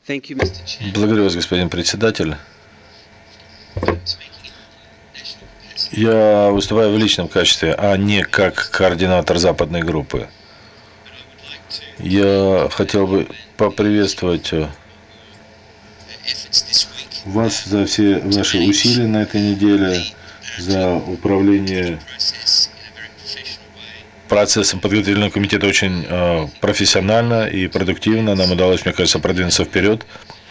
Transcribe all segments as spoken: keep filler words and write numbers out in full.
Благодарю вас, господин председатель. Я выступаю в личном качестве, а не как координатор западной группы. Я хотел бы поприветствовать вас за все ваши усилия на этой неделе, за управление процессом подготовительного комитета очень э, профессионально и продуктивно. Нам удалось, мне кажется, продвинуться вперед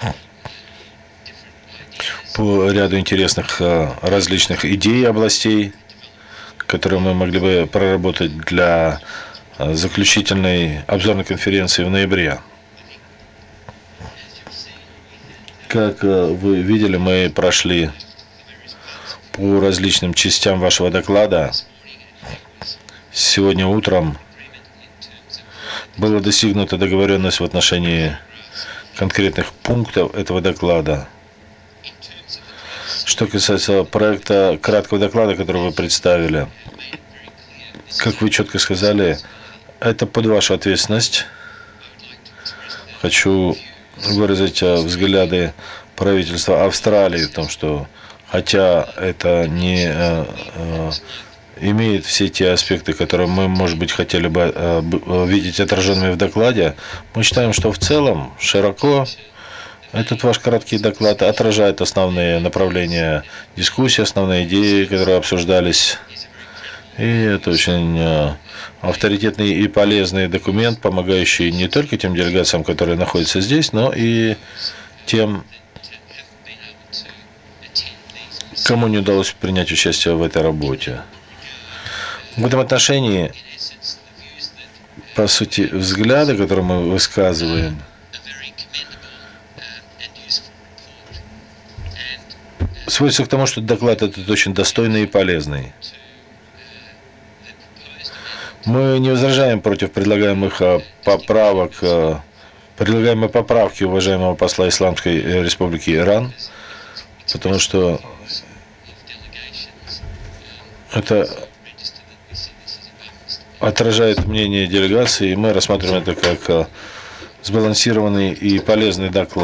по ряду интересных э, различных идей и областей, которые мы могли бы проработать для э, заключительной обзорной конференции в ноябре. Как э, вы видели, мы прошли по различным частям вашего доклада. Сегодня утром была достигнута договоренность в отношении конкретных пунктов этого доклада. Что касается проекта краткого доклада, который вы представили, как вы четко сказали, это под вашу ответственность. Хочу выразить взгляды правительства Австралии в том, что хотя это не э, э, имеет все те аспекты, которые мы, может быть, хотели бы э, видеть отраженными в докладе, мы считаем, что в целом широко этот ваш краткий доклад отражает основные направления дискуссии, основные идеи, которые обсуждались. И это очень э, авторитетный и полезный документ, помогающий не только тем делегациям, которые находятся здесь, но и тем, кому не удалось принять участие в этой работе. В этом отношении, по сути, взгляды, которые мы высказываем, сводятся к тому, что доклад этот очень достойный и полезный. Мы не возражаем против предлагаемых поправок, предлагаемой поправки уважаемого посла Исламской Республики Иран, потому что это отражает мнение делегации, и мы рассматриваем это как сбалансированный и полезный доклад.